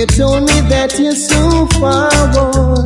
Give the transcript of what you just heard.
You told me that you're so far, boy.